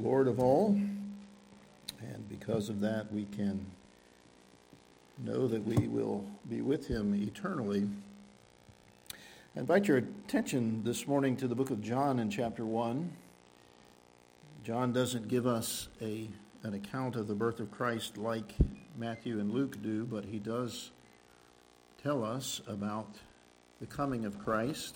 Lord of all, and because of that we can know that we will be with him eternally. I invite your attention this morning to the book of John in chapter 1. John doesn't give us an account of the birth of Christ like Matthew and Luke do, but he does tell us about the coming of Christ.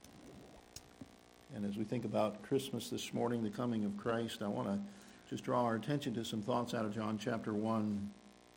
And as we think about Christmas this morning, the coming of Christ, I want to just draw our attention to some thoughts out of John chapter 1.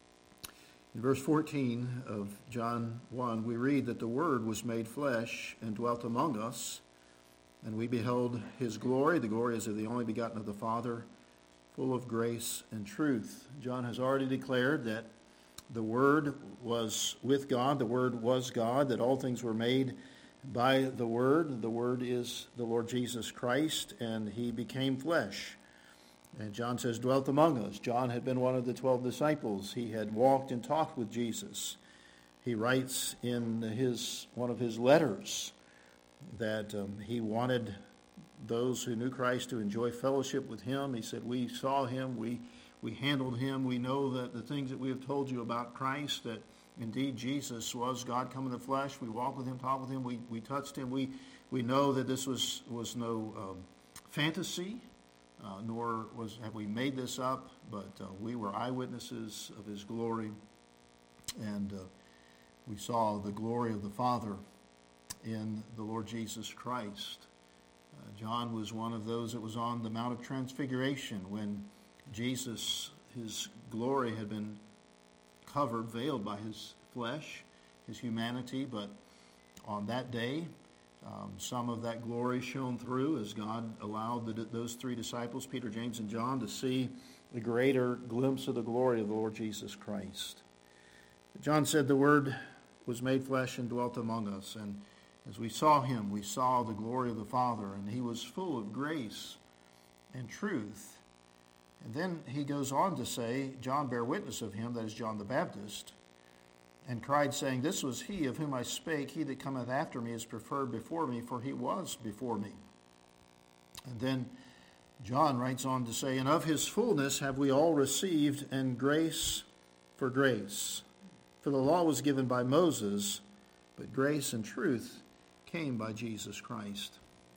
In verse 14 of John 1, we read that the Word was made flesh and dwelt among us, and we beheld his glory. The glory is of the only begotten of the Father, full of grace and truth. John has already declared that the Word was with God, the Word was God, that all things were made by the Word. The Word is the Lord Jesus Christ, and he became flesh. And John says, dwelt among us. John had been one of the 12 disciples. He had walked and talked with Jesus. He writes in one of his letters that he wanted those who knew Christ to enjoy fellowship with him. He said, we saw him, we handled him. We know that the things that we have told you about Christ, that indeed Jesus was God come in the flesh. We walked with him, talked with him, we touched him. We know that this was no fantasy, nor have we made this up, but we were eyewitnesses of his glory, and we saw the glory of the Father in the Lord Jesus Christ. John was one of those that was on the Mount of Transfiguration when Jesus, his glory had been covered, veiled by his flesh, his humanity, but on that day, some of that glory shone through as God allowed those three disciples, Peter, James, and John, to see the greater glimpse of the glory of the Lord Jesus Christ. John said the Word was made flesh and dwelt among us, and as we saw him, we saw the glory of the Father, and he was full of grace and truth. And then he goes on to say, John bare witness of him, that is John the Baptist, and cried, saying, this was he of whom I spake, he that cometh after me is preferred before me, for he was before me. And then John writes on to say, and of his fullness have we all received, and grace for grace. For the law was given by Moses, but grace and truth came by Jesus Christ.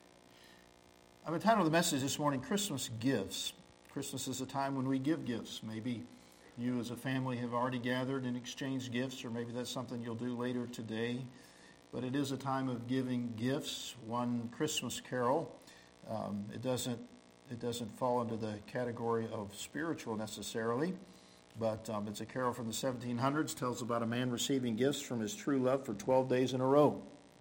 I've entitled the message this morning, Christmas Gifts. Christmas is a time when we give gifts. Maybe you as a family have already gathered and exchanged gifts, or maybe that's something you'll do later today. But it is a time of giving gifts. One Christmas carol, it doesn't fall into the category of spiritual necessarily, but it's a carol from the 1700s, tells about a man receiving gifts from his true love for 12 days in a row.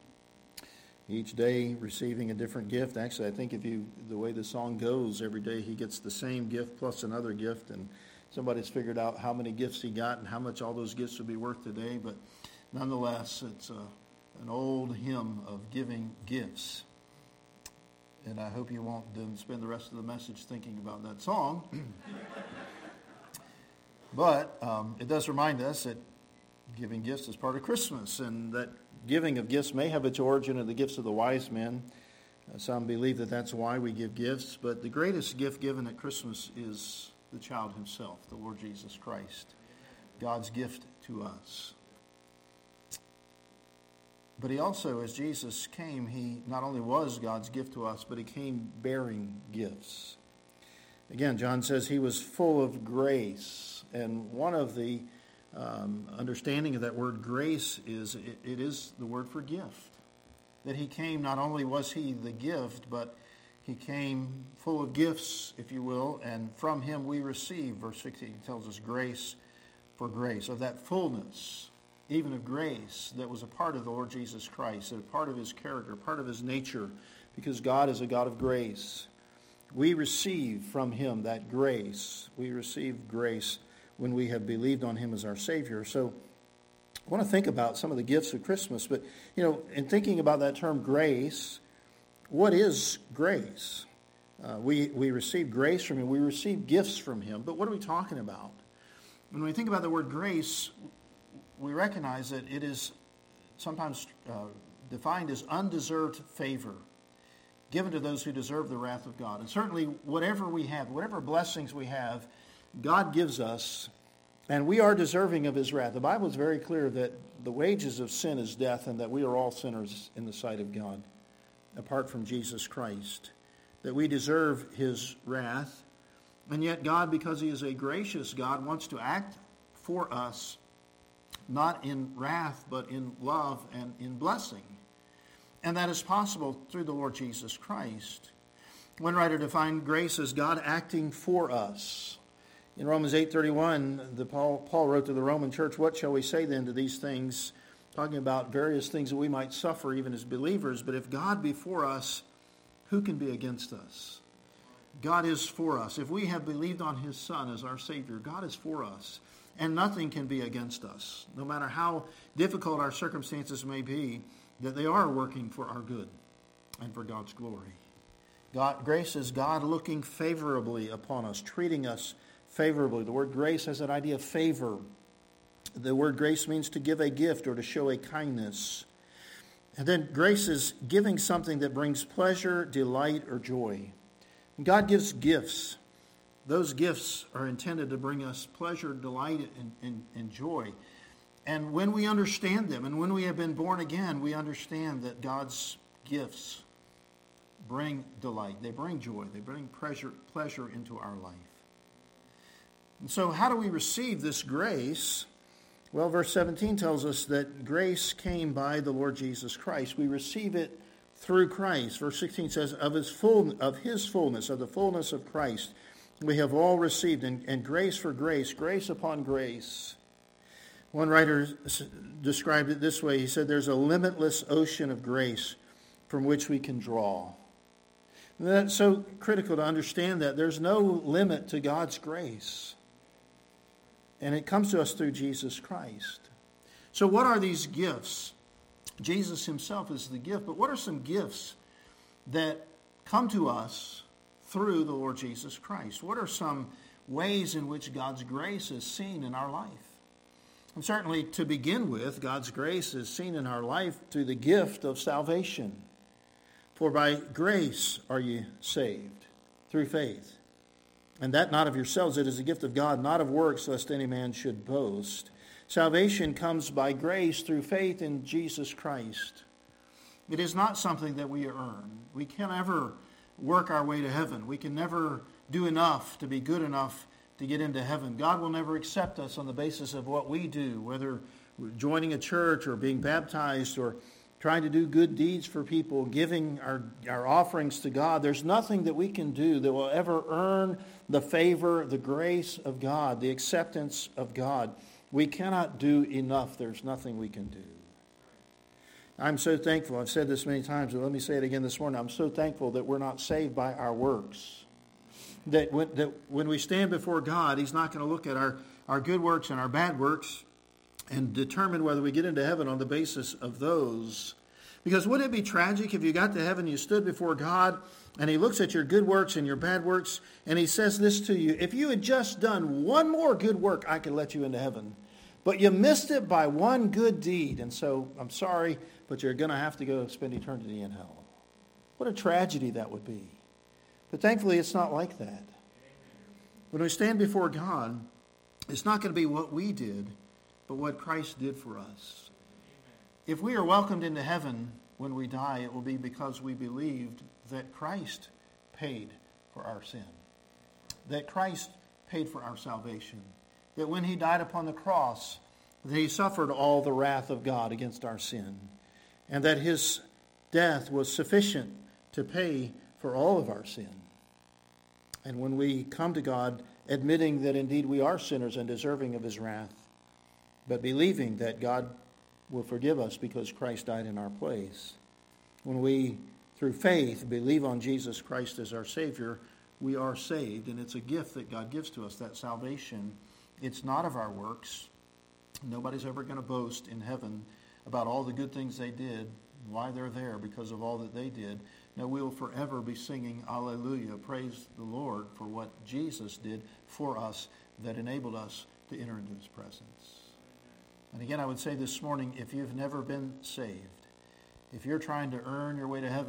Each day receiving a different gift. Actually, I think the way the song goes, every day he gets the same gift plus another gift, and somebody's figured out how many gifts he got and how much all those gifts would be worth today. But nonetheless, it's an old hymn of giving gifts. And I hope you won't then spend the rest of the message thinking about that song. But it does remind us that giving gifts is part of Christmas, and that giving of gifts may have its origin in the gifts of the wise men. Some believe that that's why we give gifts, but the greatest gift given at Christmas is the child himself, the Lord Jesus Christ, God's gift to us. But he also, as Jesus came, he not only was God's gift to us, but he came bearing gifts. Again, John says he was full of grace, and one of the understanding of that word grace is it is the word for gift. That he came, not only was he the gift, but he came full of gifts, if you will, and from him we receive. Verse 16 tells us grace for grace, of that fullness, even of grace, that was a part of the Lord Jesus Christ, a part of his character, part of his nature, because God is a God of grace. We receive from him that grace. We receive grace when we have believed on him as our Savior. So I want to think about some of the gifts of Christmas, but, in thinking about that term grace, what is grace? We receive grace from him. We receive gifts from him, but what are we talking about? When we think about the word grace, we recognize that it is sometimes defined as undeserved favor. given to those who deserve the wrath of God. And certainly whatever we have, whatever blessings we have, God gives us, and we are deserving of his wrath. The Bible is very clear that the wages of sin is death, and that we are all sinners in the sight of God, apart from Jesus Christ, that we deserve his wrath. And yet God, because he is a gracious God, wants to act for us, not in wrath, but in love and in blessing. And that is possible through the Lord Jesus Christ. One writer defined grace as God acting for us. In Romans 8:31, Paul wrote to the Roman church, "What shall we say then to these things?" Talking about various things that we might suffer even as believers. But if God be for us, who can be against us? God is for us. If we have believed on his Son as our Savior, God is for us. And nothing can be against us, no matter how difficult our circumstances may be, that they are working for our good and for God's glory. Grace is God looking favorably upon us, treating us favorably. The word grace has that idea of favor. The word grace means to give a gift or to show a kindness. And then grace is giving something that brings pleasure, delight, or joy. And God gives gifts. Those gifts are intended to bring us pleasure, delight, and joy. And when we understand them, and when we have been born again, we understand that God's gifts bring delight. They bring joy. They bring pleasure into our life. And so how do we receive this grace? Well, verse 17 tells us that grace came by the Lord Jesus Christ. We receive it through Christ. Verse 16 says, of his fullness, of the fullness of Christ, we have all received, and grace for grace, grace upon grace. One writer described it this way. He said, there's a limitless ocean of grace from which we can draw. And that's so critical to understand that. There's no limit to God's grace. And it comes to us through Jesus Christ. So what are these gifts? Jesus himself is the gift. But what are some gifts that come to us through the Lord Jesus Christ? What are some ways in which God's grace is seen in our life? And certainly, to begin with, God's grace is seen in our life through the gift of salvation. For by grace are you saved, through faith. And that not of yourselves, it is a gift of God, not of works, lest any man should boast. Salvation comes by grace through faith in Jesus Christ. It is not something that we earn. We can never work our way to heaven. We can never do enough to be good enough to get into heaven. God will never accept us on the basis of what we do, whether we're joining a church or being baptized or trying to do good deeds for people, giving our offerings to God. There's nothing that we can do that will ever earn the favor, the grace of God, the acceptance of God. We cannot do enough. There's nothing we can do. I'm so thankful. I've said this many times, but let me say it again this morning. I'm so thankful that we're not saved by our works. That when we stand before God, he's not going to look at our good works and our bad works and determine whether we get into heaven on the basis of those. Because wouldn't it be tragic if you got to heaven, you stood before God, and he looks at your good works and your bad works, and he says this to you: if you had just done one more good work, I could let you into heaven. But you missed it by one good deed, and so I'm sorry, but you're going to have to go spend eternity in hell. What a tragedy that would be. But thankfully, it's not like that. When we stand before God, it's not going to be what we did, but what Christ did for us. If we are welcomed into heaven when we die, it will be because we believed that Christ paid for our sin, that Christ paid for our salvation, that when he died upon the cross, that he suffered all the wrath of God against our sin, and that his death was sufficient to pay for all of our sin. And when we come to God, admitting that indeed we are sinners and deserving of his wrath, but believing that God will forgive us because Christ died in our place, when we, through faith, believe on Jesus Christ as our Savior, we are saved. And it's a gift that God gives to us, that salvation. It's not of our works. Nobody's ever going to boast in heaven about all the good things they did, why they're there, because of all that they did. No, we will forever be singing Alleluia, praise the Lord for what Jesus did for us that enabled us to enter into his presence. And again, I would say this morning, if you've never been saved, if you're trying to earn your way to heaven,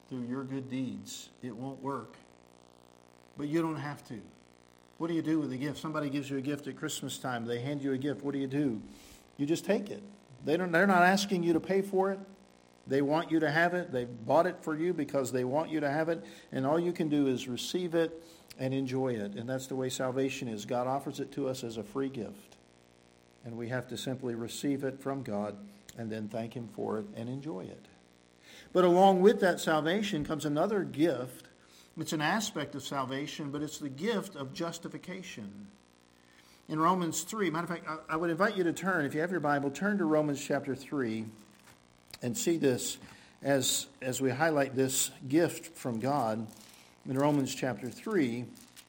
through your good deeds. It won't work. But you don't have to. What do you do with a gift? Somebody gives you a gift at Christmas time. They hand you a gift. What do? You just take it. They're not asking you to pay for it. They want you to have it. They bought it for you because they want you to have it. And all you can do is receive it and enjoy it. And that's the way salvation is. God offers it to us as a free gift. And we have to simply receive it from God and then thank Him for it and enjoy it. But along with that salvation comes another gift. It's an aspect of salvation, but it's the gift of justification. In Romans 3, matter of fact, I would invite you to turn, if you have your Bible, turn to Romans chapter 3 and see this as we highlight this gift from God. In Romans chapter 3,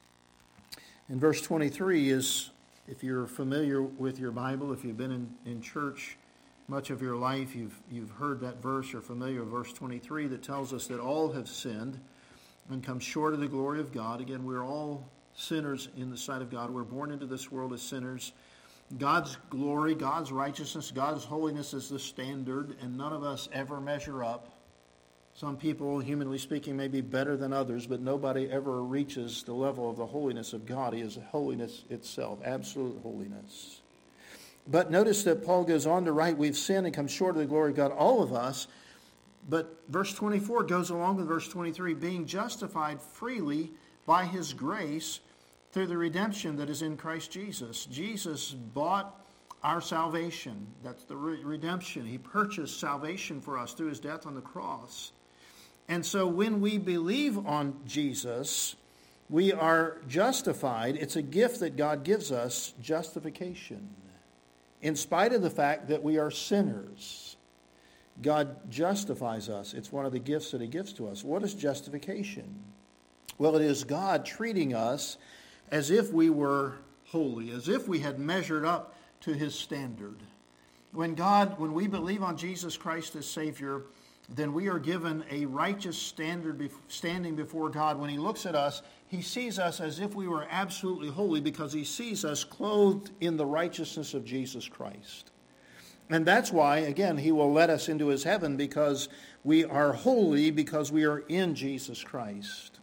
in verse 23 is, if you're familiar with your Bible, if you've been in church much of your life, you've heard that verse, you're familiar with verse 23 that tells us that all have sinned and come short of the glory of God. Again, we're all sinners in the sight of God. We're born into this world as sinners. God's glory, God's righteousness, God's holiness is the standard, and none of us ever measure up. Some people, humanly speaking, may be better than others, but nobody ever reaches the level of the holiness of God. He is holiness itself, absolute holiness. But notice that Paul goes on to write, we've sinned and come short of the glory of God, all of us. But verse 24 goes along with verse 23, being justified freely by His grace through the redemption that is in Christ Jesus. Jesus bought our salvation. That's the redemption. He purchased salvation for us through His death on the cross. And so when we believe on Jesus, we are justified. It's a gift that God gives us, justification. In spite of the fact that we are sinners, God justifies us. It's one of the gifts that He gives to us. What is justification? Well, it is God treating us as if we were holy, as if we had measured up to His standard. When we believe on Jesus Christ as Savior, then we are given a righteous standard standing before God. When He looks at us, He sees us as if we were absolutely holy because He sees us clothed in the righteousness of Jesus Christ. And that's why, again, He will let us into His heaven because we are holy because we are in Jesus Christ.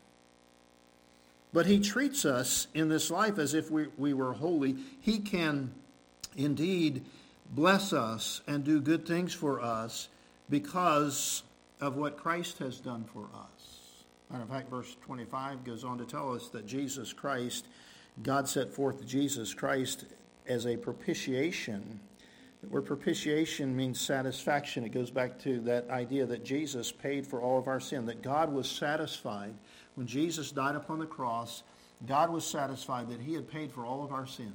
But He treats us in this life as if we were holy. He can indeed bless us and do good things for us because of what Christ has done for us. Matter of fact, verse 25 goes on to tell us that Jesus Christ, God set forth Jesus Christ as a propitiation. The word propitiation means satisfaction. It goes back to that idea that Jesus paid for all of our sin, that God was satisfied. When Jesus died upon the cross, God was satisfied that He had paid for all of our sin.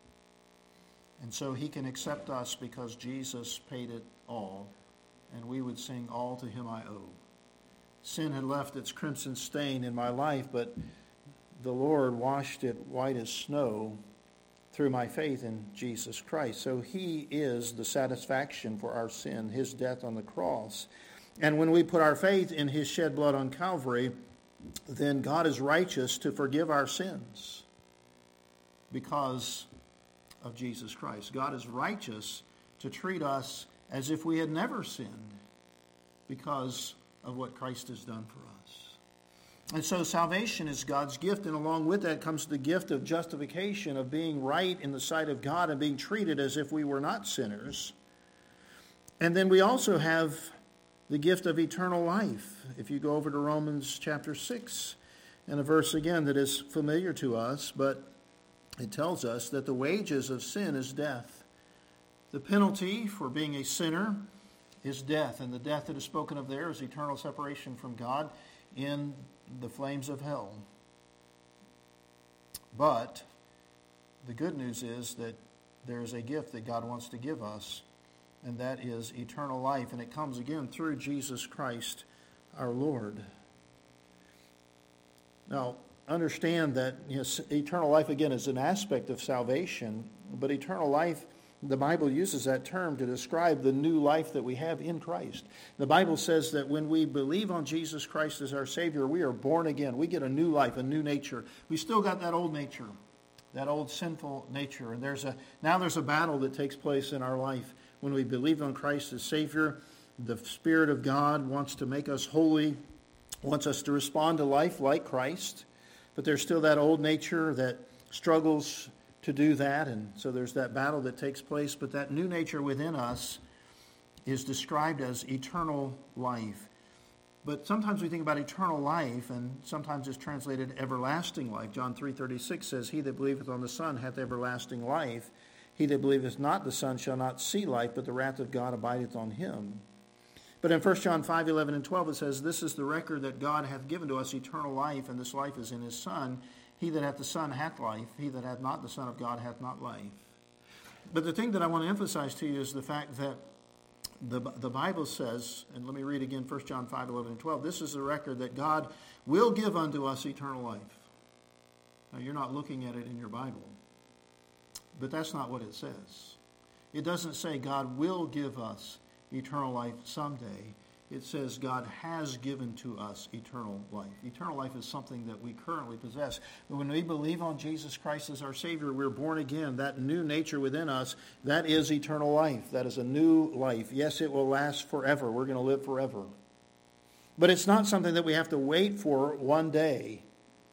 And so He can accept us because Jesus paid it all, and we would sing, all to Him I owe. Sin had left its crimson stain in my life, but the Lord washed it white as snow through my faith in Jesus Christ. So He is the satisfaction for our sin, His death on the cross. And when we put our faith in His shed blood on Calvary, then God is righteous to forgive our sins because of Jesus Christ. God is righteous to treat us as if we had never sinned because of what Christ has done for us. And so salvation is God's gift, and along with that comes the gift of justification, of being right in the sight of God and being treated as if we were not sinners. And then we also have the gift of eternal life. If you go over to Romans chapter 6, and a verse again that is familiar to us, but it tells us that the wages of sin is death. The penalty for being a sinner is death, and the death that is spoken of there is eternal separation from God in the flames of hell. But the good news is that there is a gift that God wants to give us, and that is eternal life, and it comes again through Jesus Christ our Lord. Now, understand that eternal life, again, is an aspect of salvation, but eternal life, the Bible uses that term to describe the new life that we have in Christ. The Bible says that when we believe on Jesus Christ as our Savior, we are born again. We get a new life, a new nature. We still got that old nature, that old sinful nature. And now there's a battle that takes place in our life. When we believe on Christ as Savior, the Spirit of God wants to make us holy. wants us to respond to life like Christ, but there's still that old nature that struggles to do that, and so there's that battle that takes place. But that new nature within us is described as eternal life. But sometimes we think about eternal life, and sometimes it's translated everlasting life. John 3:36 says, "He that believeth on the Son hath everlasting life. He that believeth not the Son shall not see life, but the wrath of God abideth on him." But in 1 John 5:11 and 12 it says, "This is the record that God hath given to us eternal life, and this life is in his Son. He that hath the Son hath life. He that hath not the Son of God hath not life." But the thing that I want to emphasize to you is the fact that the Bible says, and let me read again 1 John 5:11 and 12, "This is the record that God will give unto us eternal life." Now, you're not looking at it in your Bible, but that's not what it says. It doesn't say God will give us eternal life someday. It says God has given to us eternal life. Eternal life is something that we currently possess. But when we believe on Jesus Christ as our Savior, we're born again. That new nature within us, that is eternal life. That is a new life. Yes, it will last forever. We're going to live forever. But it's not something that we have to wait for one day.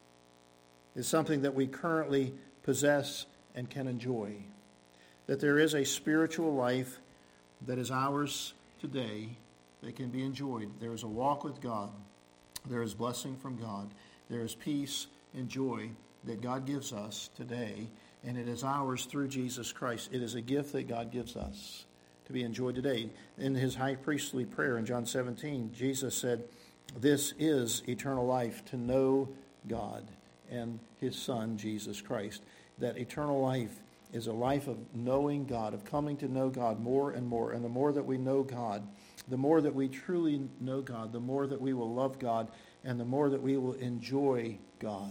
It's something that we currently possess and can enjoy. That there is a spiritual life that is ours today that can be enjoyed. There is a walk with God. There is blessing from God. There is peace and joy that God gives us today, and it is ours through Jesus Christ. It is a gift that God gives us to be enjoyed today. In his high priestly prayer in John 17, Jesus said, "This is eternal life, to know God and his Son, Jesus Christ." That eternal life is a life of knowing God, of coming to know God more and more. And the more that we know God, the more that we truly know God, the more that we will love God, and the more that we will enjoy God.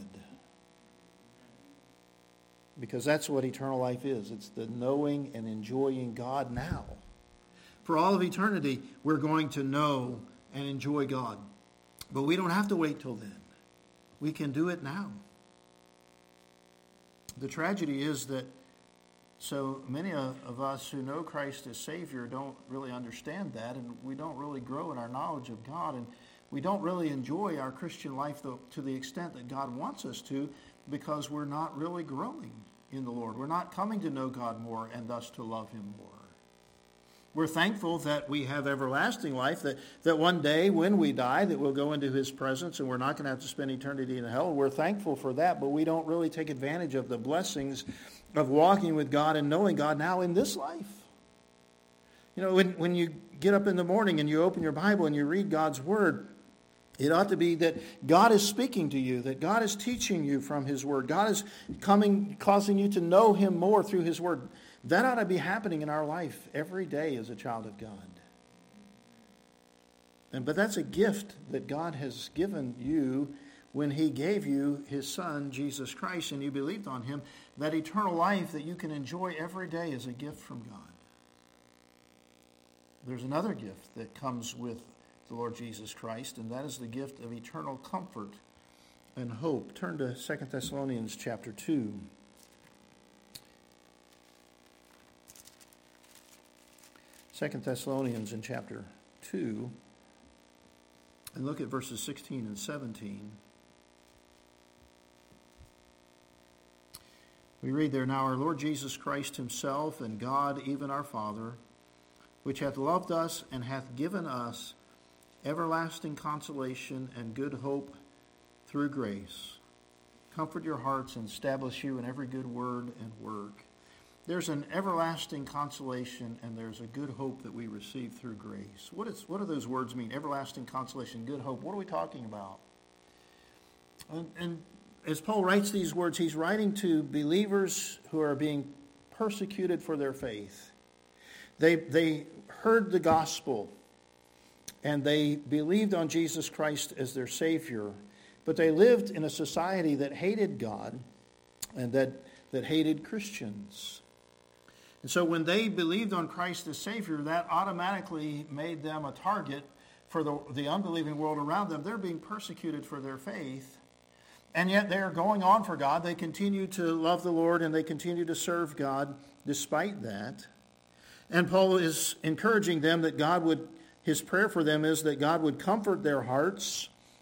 Because that's what eternal life is. It's the knowing and enjoying God now. For all of eternity, we're going to know and enjoy God. But we don't have to wait till then. We can do it now. The tragedy is that so many of us who know Christ as Savior don't really understand that, and we don't really grow in our knowledge of God, and we don't really enjoy our Christian life to the extent that God wants us to, because we're not really growing in the Lord. We're not coming to know God more and thus to love him more. We're thankful that we have everlasting life, that one day when we die that we'll go into his presence and we're not going to have to spend eternity in hell. We're thankful for that, but we don't really take advantage of the blessings of walking with God and knowing God now in this life. You know, when you get up in the morning and you open your Bible and you read God's Word, it ought to be that God is speaking to you, that God is teaching you from his Word. God is causing you to know him more through his Word. That ought to be happening in our life every day as a child of God. But that's a gift that God has given you when he gave you his Son, Jesus Christ, and you believed on him. That eternal life that you can enjoy every day is a gift from God. There's another gift that comes with the Lord Jesus Christ, and that is the gift of eternal comfort and hope. Turn to 2 Thessalonians chapter 2. 2 Thessalonians in chapter 2, and look at verses 16 and 17. We read there, "Now our Lord Jesus Christ himself and God, even our Father, which hath loved us and hath given us everlasting consolation and good hope through grace, comfort your hearts and establish you in every good word and work." There's an everlasting consolation and there's a good hope that we receive through grace. What do those words mean? Everlasting consolation, good hope. What are we talking about? And as Paul writes these words, he's writing to believers who are being persecuted for their faith. They heard the gospel and they believed on Jesus Christ as their Savior, but they lived in a society that hated God and that hated Christians. And so when they believed on Christ as Savior, that automatically made them a target for the unbelieving world around them. They're being persecuted for their faith, and yet they're going on for God. They continue to love the Lord and they continue to serve God despite that. And Paul is encouraging them that his prayer for them is that God would comfort their hearts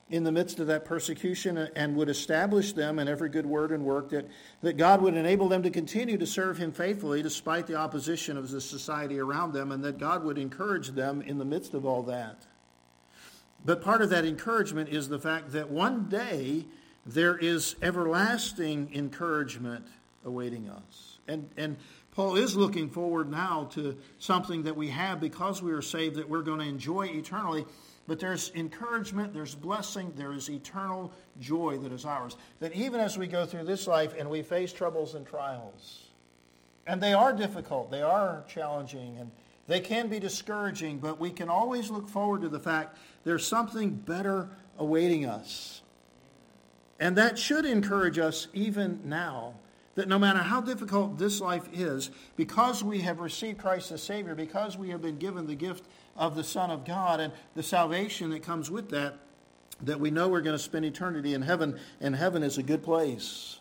in the midst of that persecution and would establish them in every good word and work, that God would enable them to continue to serve him faithfully despite the opposition of the society around them, and that God would encourage them in the midst of all that. But part of that encouragement is the fact that one day there is everlasting encouragement awaiting us. And Paul is looking forward now to something that we have because we are saved that we're going to enjoy eternally. But there's encouragement, there's blessing, there is eternal joy that is ours. That even as we go through this life and we face troubles and trials, and they are difficult, they are challenging, and they can be discouraging, but we can always look forward to the fact there's something better awaiting us. And that should encourage us even now, that no matter how difficult this life is, because we have received Christ as Savior, because we have been given the gift of the Son of God and the salvation that comes with that, that we know we're going to spend eternity in heaven, and heaven is a good place.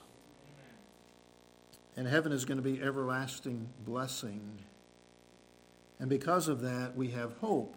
And heaven is going to be everlasting blessing. And because of that, we have hope.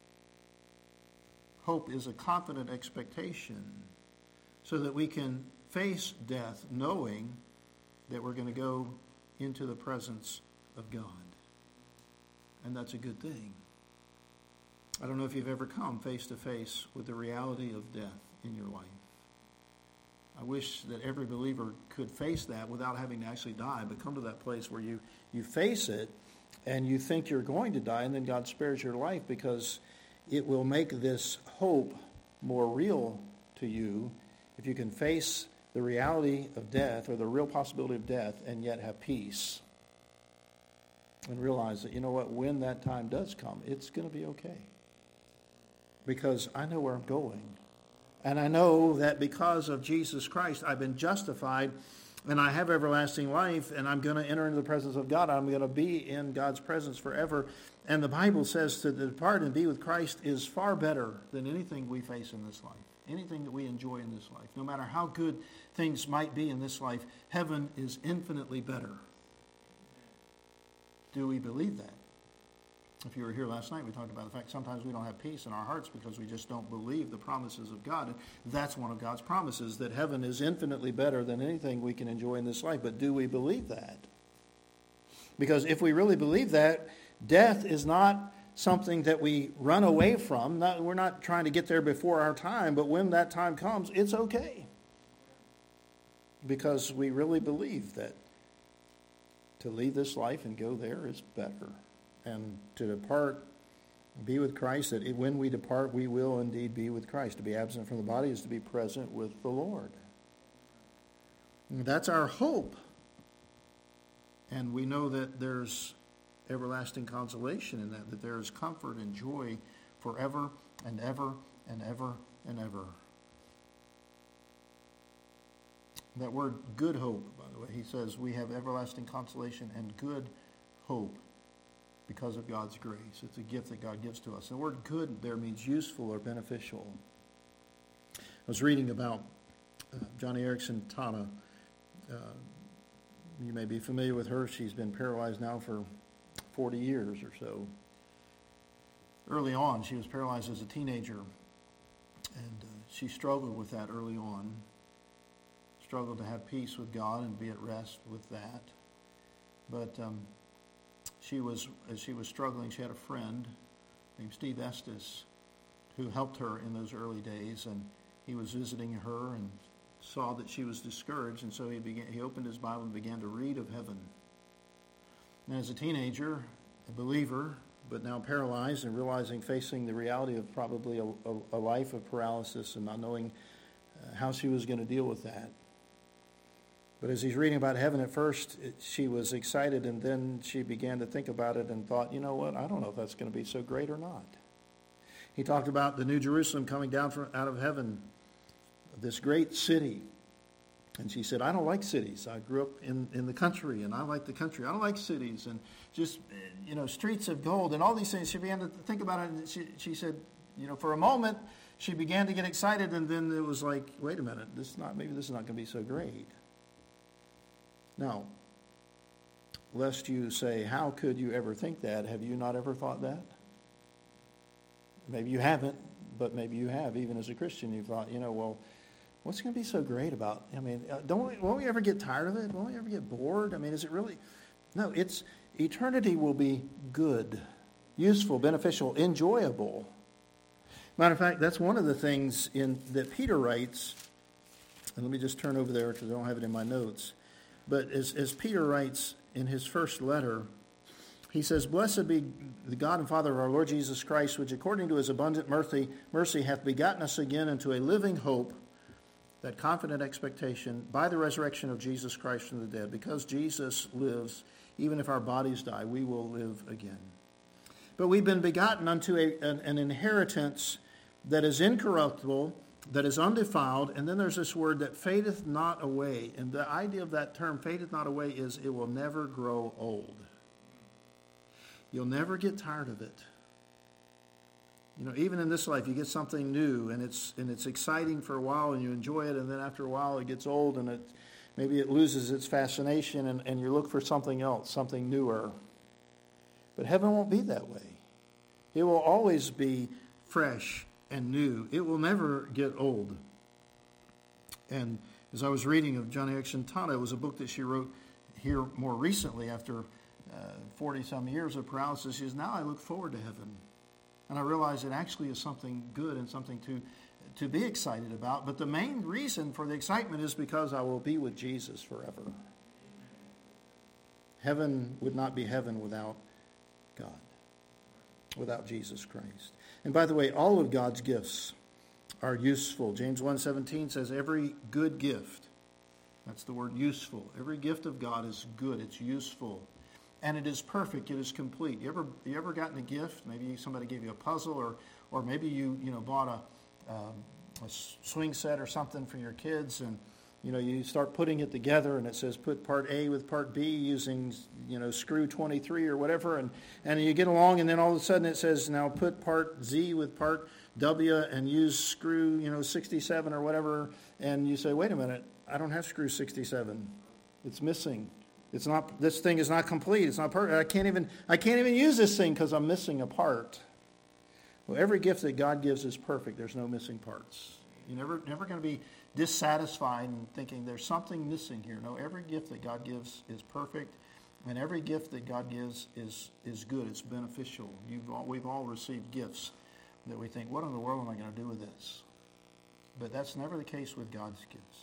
Hope is a confident expectation so that we can face death knowing that we're going to go into the presence of God. And that's a good thing. I don't know if you've ever come face to face with the reality of death in your life. I wish that every believer could face that without having to actually die, but come to that place where you face it and you think you're going to die, and then God spares your life, because it will make this hope more real to you if you can face the reality of death, or the real possibility of death, and yet have peace. And realize that, you know what, when that time does come, it's going to be okay. Because I know where I'm going. And I know that because of Jesus Christ, I've been justified, and I have everlasting life, and I'm going to enter into the presence of God. I'm going to be in God's presence forever. And the Bible says to depart and be with Christ is far better than anything we face in this life. Anything that we enjoy in this life. No matter how good things might be in this life, heaven is infinitely better. Do we believe that? If you were here last night, we talked about the fact sometimes we don't have peace in our hearts because we just don't believe the promises of God. And that's one of God's promises, that heaven is infinitely better than anything we can enjoy in this life. But do we believe that? Because if we really believe that, death is not something that we run away from. We're not trying to get there before our time, but when that time comes, it's okay. Because we really believe that to leave this life and go there is better. And to depart, be with Christ, that when we depart, we will indeed be with Christ. To be absent from the body is to be present with the Lord. And that's our hope. And we know that there's everlasting consolation in that there is comfort and joy forever and ever and ever and ever. That word good hope, by the way, he says we have everlasting consolation and good hope because of God's grace. It's a gift that God gives to us. The word good there means useful or beneficial. I was reading about Joni Eareckson Tada. You may be familiar with her. She's been paralyzed now for 40 years or so. Early on, she was paralyzed as a teenager, and she struggled with that early on. Struggled to have peace with God and be at rest with that. But as she was struggling, she had a friend named Steve Estes who helped her in those early days, and he was visiting her and saw that she was discouraged, and so he opened his Bible and began to read of heaven. And as a teenager, a believer, but now paralyzed and facing the reality of probably a life of paralysis and not knowing how she was going to deal with that. But as he's reading about heaven, at first she was excited, and then she began to think about it and thought, you know what, I don't know if that's going to be so great or not. He talked about the New Jerusalem coming down out of heaven, this great city. And she said, I don't like cities. I grew up in the country, and I like the country. I don't like cities, and just, streets of gold and all these things. She began to think about it, and she said, for a moment, she began to get excited, and then it was like, wait a minute, maybe this is not going to be so great. Now, lest you say, how could you ever think that? Have you not ever thought that? Maybe you haven't, but maybe you have, even as a Christian, you've thought, well, what's going to be so great about, won't we ever get tired of it? Won't we ever get bored? Is it really? No, eternity will be good, useful, beneficial, enjoyable. Matter of fact, that's one of the things that Peter writes, and let me just turn over there because I don't have it in my notes. But as Peter writes in his first letter, he says, "Blessed be the God and Father of our Lord Jesus Christ, which according to his abundant mercy hath begotten us again into a living hope, that confident expectation, by the resurrection of Jesus Christ from the dead." Because Jesus lives, even if our bodies die, we will live again. "But we've been begotten unto an inheritance that is incorruptible, that is undefiled," and then there's this word, "that fadeth not away." And the idea of that term, fadeth not away, is it will never grow old. You'll never get tired of it. Even in this life, you get something new, and it's exciting for a while, and you enjoy it, and then after a while it gets old, and maybe it loses its fascination, and you look for something else, something newer. But heaven won't be that way. It will always be fresh and new. It will never get old. And as I was reading of Joni Eareckson Tada, it was a book that she wrote here more recently after 40-some years of paralysis. She says, "Now I look forward to heaven. And I realize it actually is something good and something to be excited about. But the main reason for the excitement is because I will be with Jesus forever." Heaven would not be heaven without God, without Jesus Christ. And by the way, all of God's gifts are useful. James 1:17 says every good gift, that's the word useful, every gift of God is good, it's useful. And it is perfect, it is complete. You ever gotten a gift? Maybe somebody gave you a puzzle, or maybe you bought a swing set or something for your kids, and you start putting it together, and it says put part A with part B using screw 23 or whatever, and you get along, and then all of a sudden it says now put part Z with part W and use screw 67 or whatever, and you say, wait a minute, I don't have screw 67. It's missing. It's not. This thing is not complete. It's not perfect. I can't even use this thing because I'm missing a part. Well, every gift that God gives is perfect. There's no missing parts. You're never going to be dissatisfied and thinking there's something missing here. No, every gift that God gives is perfect, and every gift that God gives is good. It's beneficial. We've all received gifts that we think, what in the world am I going to do with this? But that's never the case with God's gifts.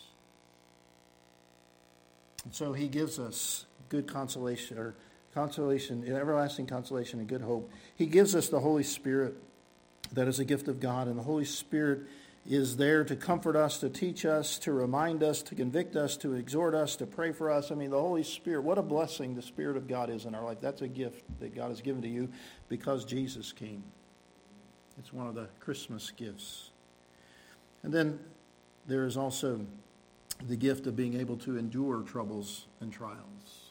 And so he gives us good consolation, everlasting consolation and good hope. He gives us the Holy Spirit that is a gift of God, and the Holy Spirit is there to comfort us, to teach us, to remind us, to convict us, to exhort us, to pray for us. The Holy Spirit, what a blessing the Spirit of God is in our life. That's a gift that God has given to you because Jesus came. It's one of the Christmas gifts. And then there is also the gift of being able to endure troubles and trials.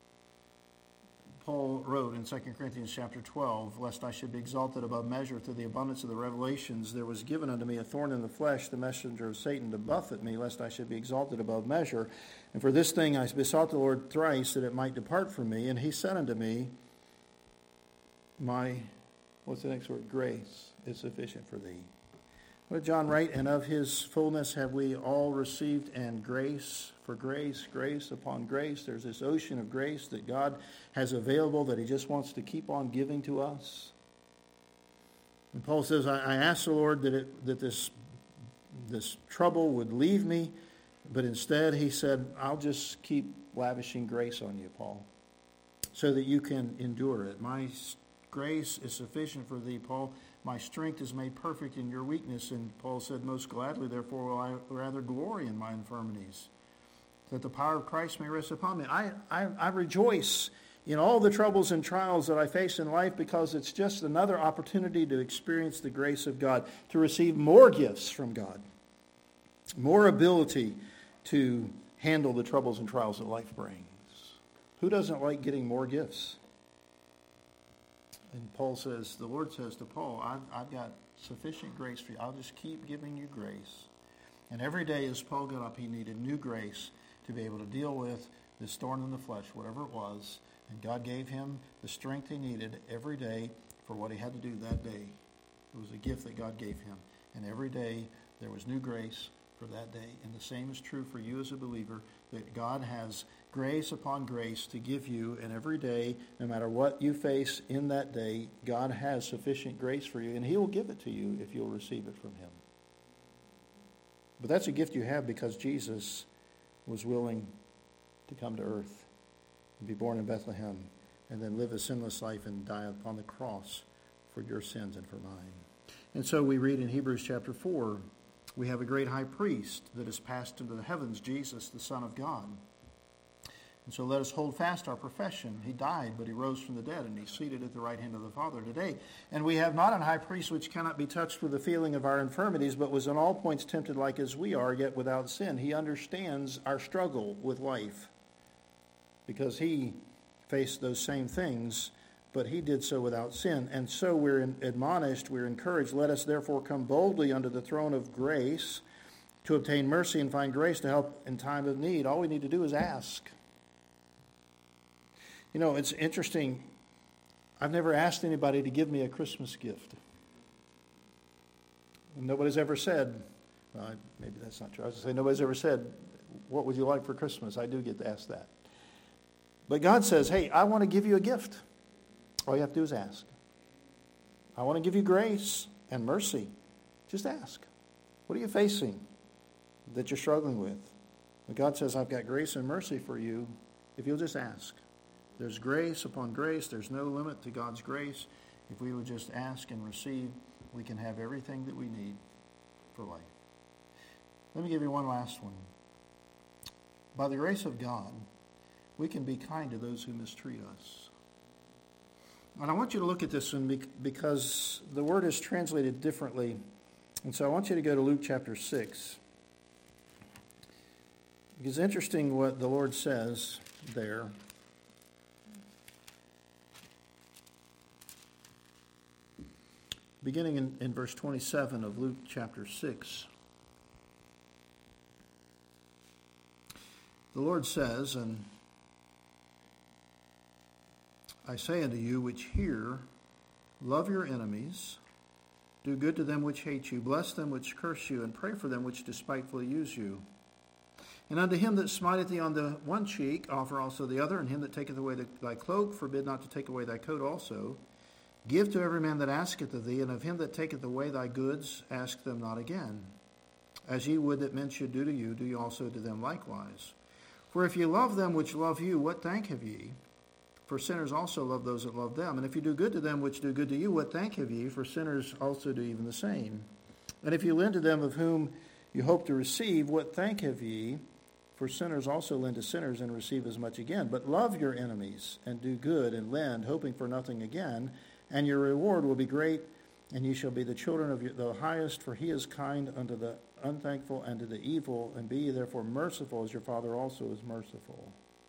Paul wrote in 2 Corinthians chapter 12, "Lest I should be exalted above measure through the abundance of the revelations, there was given unto me a thorn in the flesh, the messenger of Satan, to buffet me, lest I should be exalted above measure. And for this thing I besought the Lord thrice, that it might depart from me. And he said unto me, what's the next word? Grace is sufficient for thee." What did John write? "And of his fullness have we all received, and grace for grace, grace upon grace." There's this ocean of grace that God has available that he just wants to keep on giving to us. And Paul says, I asked the Lord that this trouble would leave me, but instead he said, I'll just keep lavishing grace on you, Paul, so that you can endure it. "My grace is sufficient for thee, Paul. My strength is made perfect in your weakness." And Paul said, "Most gladly, therefore, will I rather glory in my infirmities, that the power of Christ may rest upon me." I rejoice in all the troubles and trials that I face in life because it's just another opportunity to experience the grace of God, to receive more gifts from God, more ability to handle the troubles and trials that life brings. Who doesn't like getting more gifts? And Paul says, the Lord says to Paul, I've got sufficient grace for you. I'll just keep giving you grace. And every day as Paul got up, he needed new grace to be able to deal with this thorn in the flesh, whatever it was. And God gave him the strength he needed every day for what he had to do that day. It was a gift that God gave him. And every day there was new grace for that day. And the same is true for you as a believer, that God has grace upon grace to give you, and every day, no matter what you face in that day, God has sufficient grace for you, and he will give it to you if you'll receive it from him. But that's a gift you have because Jesus was willing to come to earth and be born in Bethlehem and then live a sinless life and die upon the cross for your sins and for mine. And so we read in Hebrews chapter 4, we have a great high priest that has passed into the heavens, Jesus, the Son of God. And so let us hold fast our profession. He died, but he rose from the dead, and he's seated at the right hand of the Father today. And we have not an high priest which cannot be touched with the feeling of our infirmities, but was in all points tempted like as we are, yet without sin. He understands our struggle with life because he faced those same things, but he did so without sin. And so we're admonished, we're encouraged, let us therefore come boldly under the throne of grace to obtain mercy and find grace to help in time of need. All we need to do is ask. You know, it's interesting. I've never asked anybody to give me a Christmas gift. Nobody's ever said, maybe that's not true. I was going to say, nobody's ever said, what would you like for Christmas? I do get to ask that. But God says, hey, I want to give you a gift. All you have to do is ask. I want to give you grace and mercy. Just ask. What are you facing that you're struggling with? But God says, I've got grace and mercy for you if you'll just ask. There's grace upon grace. There's no limit to God's grace. If we would just ask and receive, we can have everything that we need for life. Let me give you one last one. By the grace of God, we can be kind to those who mistreat us. And I want you to look at this one because the word is translated differently. And so I want you to go to Luke chapter 6. It's interesting what the Lord says there. Beginning in verse 27 of Luke chapter 6. The Lord says, and I say unto you which hear, love your enemies, do good to them which hate you, bless them which curse you, and pray for them which despitefully use you. And unto him that smiteth thee on the one cheek, offer also the other, and him that taketh away thy cloak, forbid not to take away thy coat also. Give to every man that asketh of thee, and of him that taketh away thy goods, ask them not again. As ye would that men should do to you, do ye also to them likewise. For if ye love them which love you, what thank have ye? For sinners also love those that love them. And if you do good to them which do good to you, what thank have ye? For sinners also do even the same. And if you lend to them of whom you hope to receive, what thank have ye? For sinners also lend to sinners and receive as much again. But love your enemies, and do good, and lend, hoping for nothing again, and your reward will be great, and ye shall be the children of the highest, for he is kind unto the unthankful and to the evil, and be ye therefore merciful, as your Father also is merciful.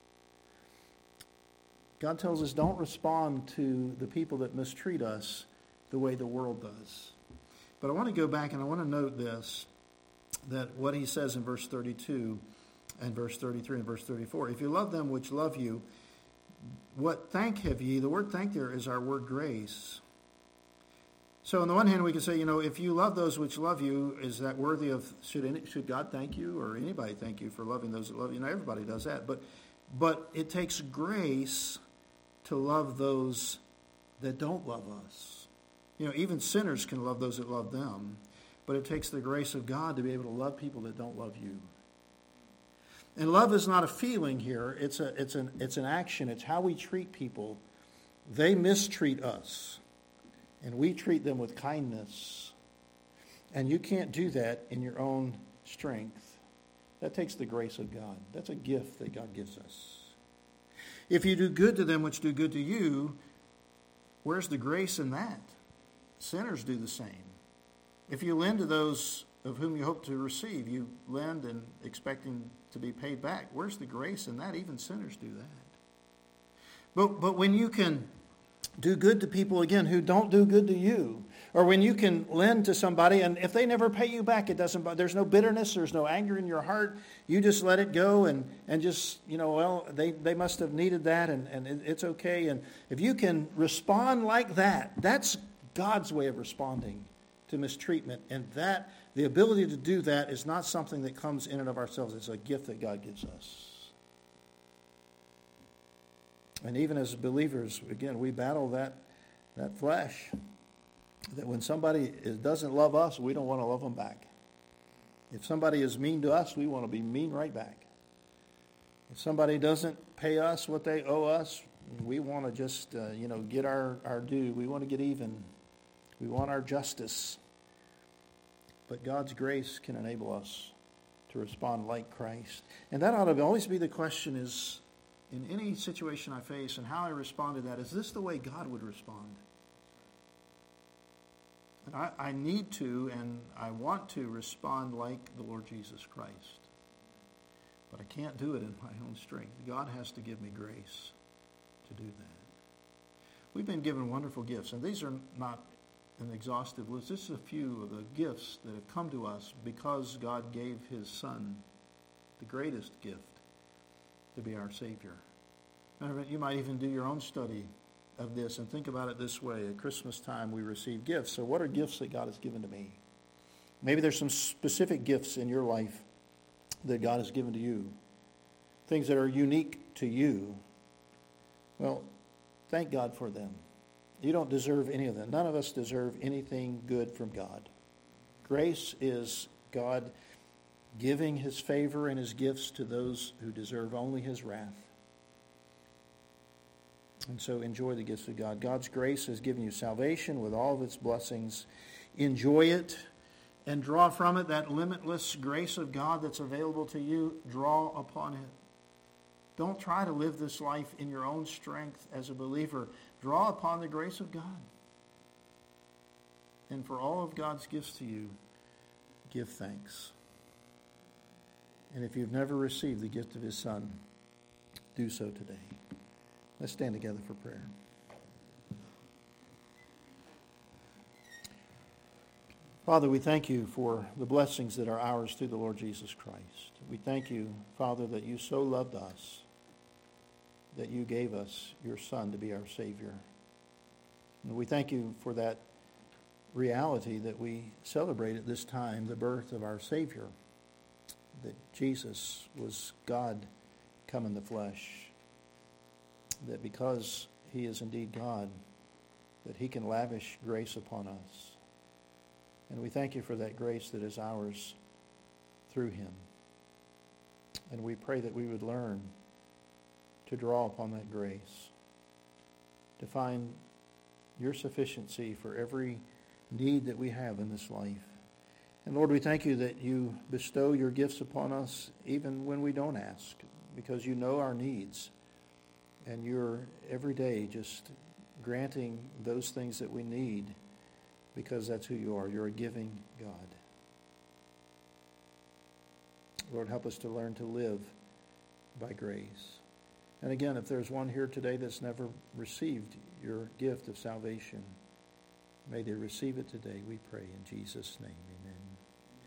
God tells us don't respond to the people that mistreat us the way the world does. But I want to go back and I want to note this, that what he says in verse 32 and verse 33 and verse 34, if you love them which love you, what thank have ye? The word thank there is our word grace. So on the one hand, we can say, if you love those which love you, is that worthy of, should God thank you or anybody thank you for loving those that love you? Everybody does that. But it takes grace to love those that don't love us. Even sinners can love those that love them. But it takes the grace of God to be able to love people that don't love you. And love is not a feeling here. It's an action. It's how we treat people. They mistreat us, and we treat them with kindness. And you can't do that in your own strength. That takes the grace of God. That's a gift that God gives us. If you do good to them which do good to you, where's the grace in that? Sinners do the same. If you lend to those of whom you hope to receive, you lend and expecting to be paid back. Where's the grace in that? Even sinners do that. But when you can do good to people, again, who don't do good to you, or when you can lend to somebody, and if they never pay you back, there's no bitterness, there's no anger in your heart, you just let it go and just, they must have needed that, and it's okay. And if you can respond like that, that's God's way of responding to mistreatment. And that, the ability to do that is not something that comes in and of ourselves. It's a gift that God gives us. And even as believers, again, we battle that flesh. That when somebody doesn't love us, we don't want to love them back. If somebody is mean to us, we want to be mean right back. If somebody doesn't pay us what they owe us, we want to just, get our due. We want to get even. We want our justice. But God's grace can enable us to respond like Christ. And that ought to always be the question is, in any situation I face and how I respond to that, is this the way God would respond? And I need to and I want to respond like the Lord Jesus Christ. But I can't do it in my own strength. God has to give me grace to do that. We've been given wonderful gifts, and these are not an exhaustive list. This is a few of the gifts that have come to us because God gave his Son, the greatest gift, to be our Savior. You might even do your own study of this and think about it this way. At Christmas time, we receive gifts. So what are gifts that God has given to me? Maybe there's some specific gifts in your life that God has given to you. Things that are unique to you. Well, thank God for them. You don't deserve any of them. None of us deserve anything good from God. Grace is God giving his favor and his gifts to those who deserve only his wrath. And so enjoy the gifts of God. God's grace has given you salvation with all of its blessings. Enjoy it and draw from it that limitless grace of God that's available to you. Draw upon it. Don't try to live this life in your own strength as a believer. Draw upon the grace of God. And for all of God's gifts to you, give thanks. And if you've never received the gift of his Son, do so today. Let's stand together for prayer. Father, we thank you for the blessings that are ours through the Lord Jesus Christ. We thank you, Father, that you so loved us, that you gave us your Son to be our Savior. And we thank you for that reality that we celebrate at this time, the birth of our Savior, that Jesus was God come in the flesh, that because he is indeed God, that he can lavish grace upon us. And we thank you for that grace that is ours through him. And we pray that we would learn to draw upon that grace, to find your sufficiency for every need that we have in this life. And Lord, we thank you that you bestow your gifts upon us even when we don't ask, because you know our needs. And you're every day just granting those things that we need because that's who you are. You're a giving God. Lord, help us to learn to live by grace. And again, if there's one here today that's never received your gift of salvation, may they receive it today, we pray in Jesus' name.